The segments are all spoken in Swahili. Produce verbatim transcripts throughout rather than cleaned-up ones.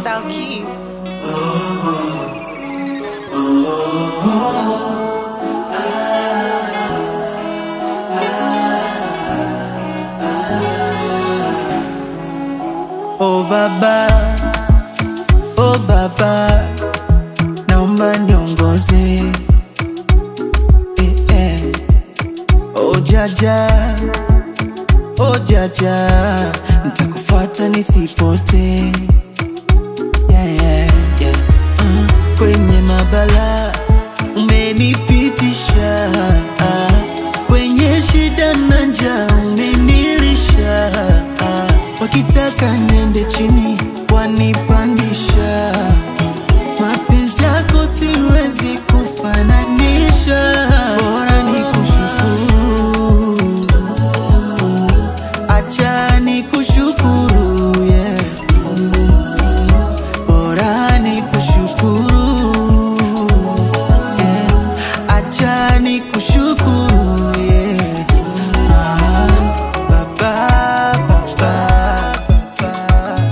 Style Keys. Oh baba, oh baba, naomba niongoze. Eh, eh. Oh jaja, oh jaja, nitakufuata nisipote. Yeah, yeah, yeah. Uh, kwenye mabala umenipitisha, uh, kwenye shida na njaa umenilisha, uh, wakitaka niende chini wanipandisha. Mapenzi yako siwezi kufananisha, bora nikushukuru, acha nikushukuru, yeah. Bora nikushukuru, yeah. Acha nikushukuru, yeah. Ah, baba, baba, baba.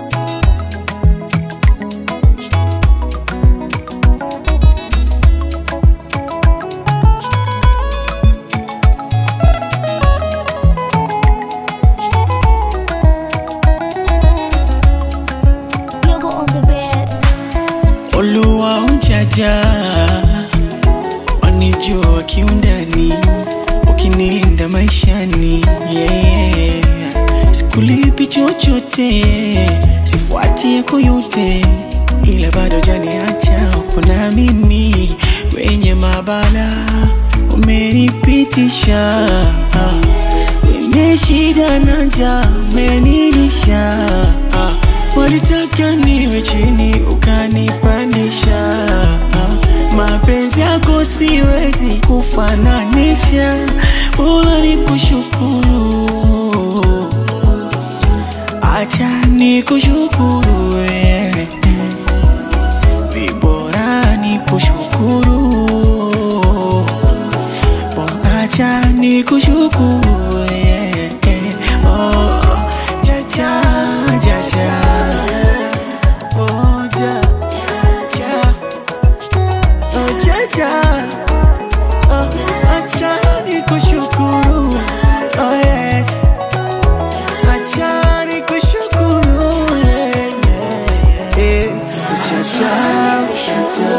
Yogo on the bed. Oluwa unjaja, wanijua kiundani, ukinilinda maishani, yeah. Sikulipi chochote, sifuati yako yote, ila bado janiacha upo na mimi. Kwenye mabala umenipitisha, kwenye shida na njaa umenilisha, walitaka niwe chini ukanipandisha. Mapenzi yako siwezi kufananisha, bora nikushukuru, acha nikushukuru, yeah. Bora nikushukuru, acha nikushukuru, yeah. Oh, jaja, jaja. Oh, ja, ja. Oh, jaja. Oh, acha nikushukuru. Oh, yes. Acha nikushukuru, yeah, yeah, yeah. Jaja, jaja.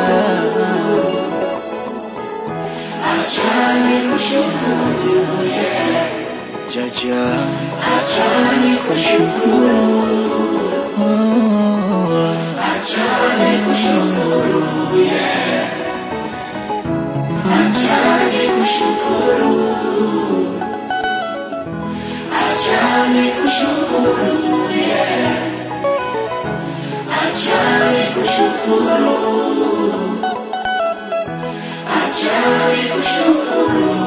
Acha nikushukuru, yeah. Jaja, acha nikushukuru. Oh, acha nikushukuru, yeah. Acha nikushukuru, acha nikushukuru, yeah. Acha nikushukuru, acha nikushukuru.